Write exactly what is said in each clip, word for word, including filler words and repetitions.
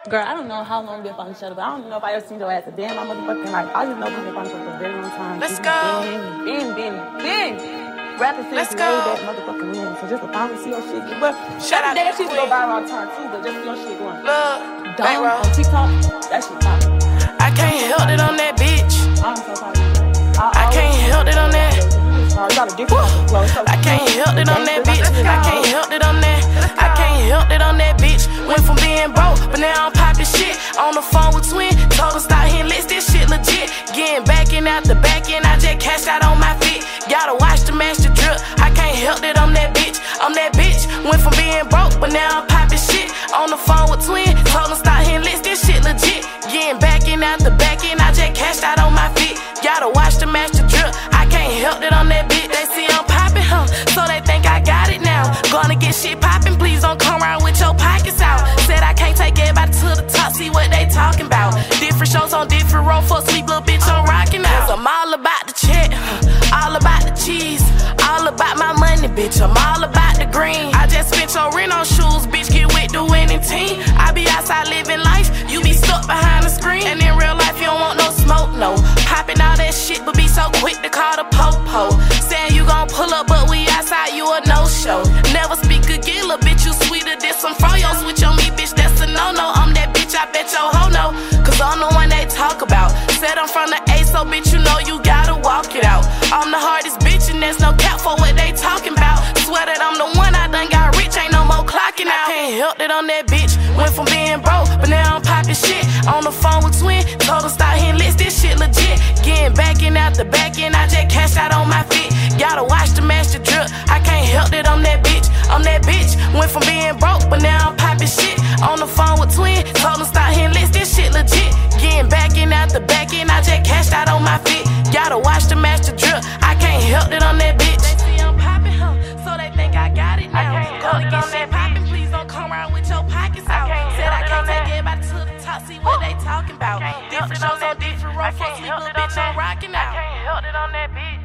Girl, I don't know how long we've been following each other, but I don't know if I ever seen your ass a day in my motherfucking life. I just know we've been following each other for a very long time. Let's go. Been, been, been, been. Rapping since Let's way go. back motherfucking when. So just to finally see your shit. But Shout out every day to that shit Queen. go viral all the time too, but just see your shit going. Look, Dumb bankroll. on TikTok, that shit poppin'. I can't help it on that bitch. I'm so proud of you. I can't help it on that. You got a different flow. So I can't help it on that bitch. I can't help it on that. I can't help it on that bitch. Went from being broke, but now I'm popping shit. On the phone with Twin, told her start hitting lists. This shit legit. Getting back in out the back end, I just cashed out on my feet. Gotta watch the master drip. I can't help it on that bitch. On that bitch. Went from being broke, but now I'm popping shit. On the phone with Twin, told her start hitting lists. This shit legit. Getting back in out the back end, I just cashed out on my feet. Gotta watch the master drip. I can't help it on that bitch. They see I'm popping, huh? So they think I got it now. Gonna get shit popping, please don't come around with your pockets out. Said I can't take everybody to the top, see what they talking about. Different shows on different road, for sleep, little bitch, I'm rocking out. I'm all about the check, all about the cheese, all about my money, bitch. I'm all about the green. I just spent your rent on shoes, bitch, get with the winning team. I be outside living life, you be stuck behind the screen. And in real life, you don't want no smoke, no. Popping all that shit, but be so quick to call the po-po. Saying you gon' pull up, but we outside, you a no-show. Never speak again, little bitch, you sweeter than some froyo. Switch on me, bitch, that's a no-no. I'm that bitch, I bet your hoe know. Cause I'm the one they talk about. Said I'm from the A, so bitch, you know you gotta walk it out. I'm the hardest bitch, and there's no cap for what they talking about. Swear that I'm the one, I done got rich, ain't no more clocking out. I can't help it on that bitch. Went from being broke, but now I'm popping shit. On the phone with Twin, told her start hitting lists. This shit legit. Getting back in out the back end, I just cashed out on my feet. Gotta watch the master drip. I can't help it on that bitch. On that bitch. Went from being broke, but now I'm popping shit. On the phone with Twin, told her start hitting lists. This shit legit. Getting back in out the back end, I just cashed out on my feet. Gotta watch the master drip. I can't help it on that bitch. They see I'm popping, huh? So they think I got it now. Gonna get shit popping, please don't come around with your pockets out. Said I can't take everybody to the top, see what they talking about. Different shows on different road, for sleep, little bitch, I'm rocking out. I can't help it on that bitch.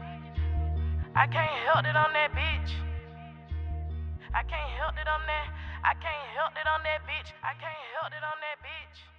I can't help it on that bitch. I can't help it on that. I can't help it on that bitch. I can't help it on that bitch.